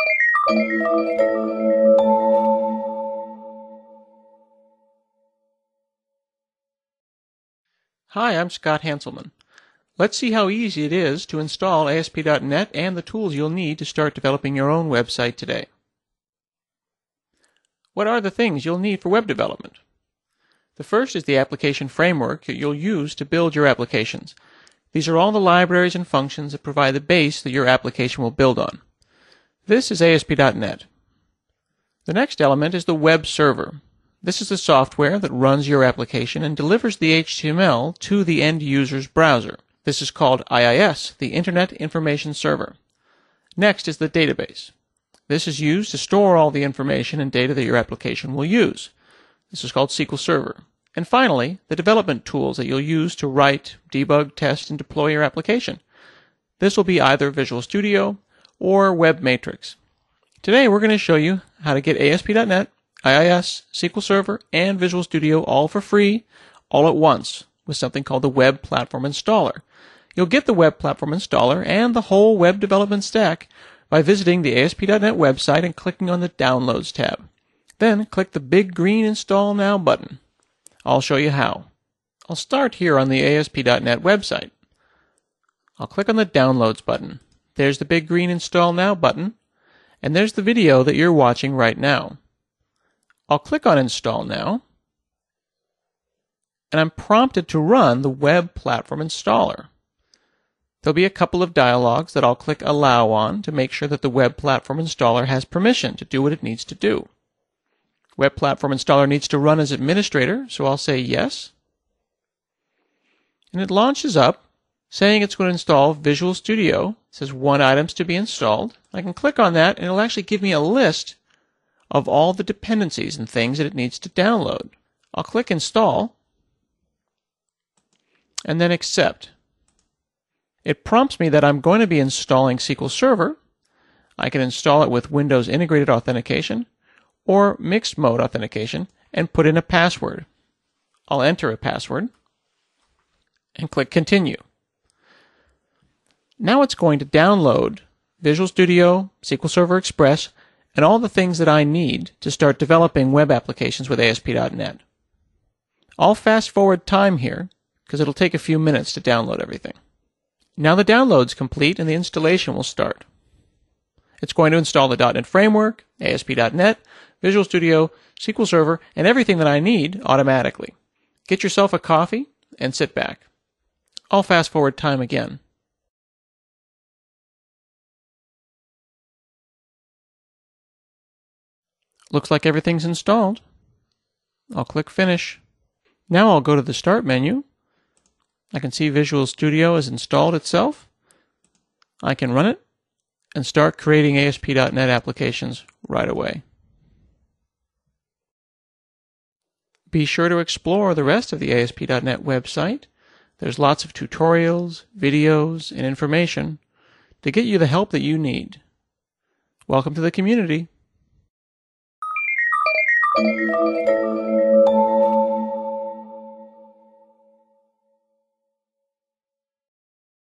Hi, I'm Scott Hanselman. Let's see how easy it is to install ASP.NET and the tools you'll need to start developing your own website today. What are the things you'll need for web development? The first is the application framework that you'll use to build your applications. These are all the libraries and functions that provide the base that your application will build on. This is ASP.NET. The next element is the web server. This is the software that runs your application and delivers the HTML to the end user's browser. This is called IIS, the Internet Information Server. Next is the database. This is used to store all the information and data that your application will use. This is called SQL Server. And finally, the development tools that you'll use to write, debug, test, and deploy your application. This will be either Visual Studio or WebMatrix. Today we're going to show you how to get ASP.NET, IIS, SQL Server, and Visual Studio all for free, all at once, with something called the Web Platform Installer. You'll get the Web Platform Installer and the whole web development stack by visiting the ASP.NET website and clicking on the Downloads tab. Then click the big green Install Now button. I'll show you how. I'll start here on the ASP.NET website. I'll click on the Downloads button. There's the big green Install Now button, and there's the video that you're watching right now. I'll click on Install Now, and I'm prompted to run the Web Platform Installer. There'll be a couple of dialogues that I'll click Allow on to make sure that the Web Platform Installer has permission to do what it needs to do. Web Platform Installer needs to run as administrator, so I'll say yes. And it launches up, saying it's going to install Visual Studio. It says 1 items to be installed. I can click on that, and it'll actually give me a list of all the dependencies and things that it needs to download. I'll click Install, and then Accept. It prompts me that I'm going to be installing SQL Server. I can install it with Windows Integrated Authentication or Mixed Mode Authentication and put in a password. I'll enter a password and click Continue. Now it's going to download Visual Studio, SQL Server Express, and all the things that I need to start developing web applications with ASP.NET. I'll fast forward time here because it'll take a few minutes to download everything. Now the download's complete and the installation will start. It's going to install the .NET Framework, ASP.NET, Visual Studio, SQL Server, and everything that I need automatically. Get yourself a coffee and sit back. I'll fast forward time again. Looks like everything's installed. I'll click Finish. Now I'll go to the Start menu. I can see Visual Studio has installed itself. I can run it and start creating ASP.NET applications right away. Be sure to explore the rest of the ASP.NET website. There's lots of tutorials, videos, and information to get you the help that you need. Welcome to the community.